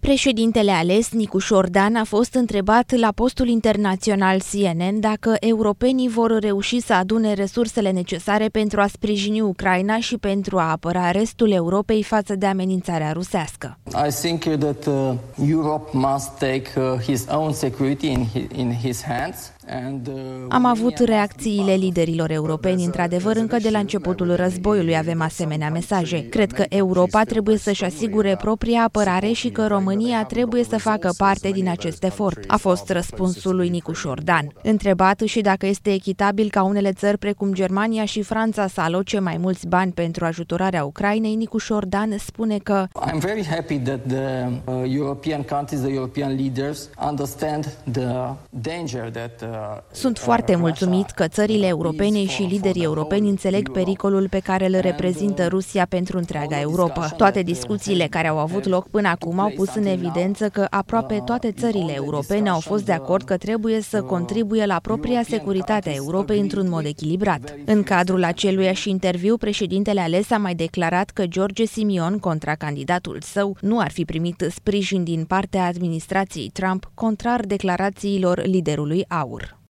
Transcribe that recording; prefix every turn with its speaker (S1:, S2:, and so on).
S1: Președintele ales, Nicușor Dan, a fost întrebat la postul internațional CNN dacă europenii vor reuși să adune resursele necesare pentru a sprijini Ucraina și pentru a apăra restul Europei față de amenințarea rusească.
S2: I think that Europe must take his own security in his hands.
S1: Am avut reacțiile liderilor europeni, într-adevăr, încă de la începutul războiului avem asemenea mesaje. Cred că Europa trebuie să-și asigure propria apărare și că România trebuie să facă parte din acest efort, a fost răspunsul lui Nicușor Dan. Întrebat și dacă este echitabil ca unele țări precum Germania și Franța să aloce mai mulți bani pentru ajutorarea Ucrainei, Nicușor Dan spune că
S2: I'm very happy that the European countries, the European leaders understand the danger that
S1: sunt foarte mulțumit că țările europene și liderii europeni înțeleg pericolul pe care îl reprezintă Rusia pentru întreaga Europa. Toate discuțiile care au avut loc până acum au pus în evidență că aproape toate țările europene au fost de acord că trebuie să contribuie la propria securitate a Europei într-un mod echilibrat. În cadrul aceluiași interviu, președintele ales a mai declarat că George Simion, contracandidatul său, nu ar fi primit sprijin din partea administrației Trump, contrar declarațiilor liderului AUR.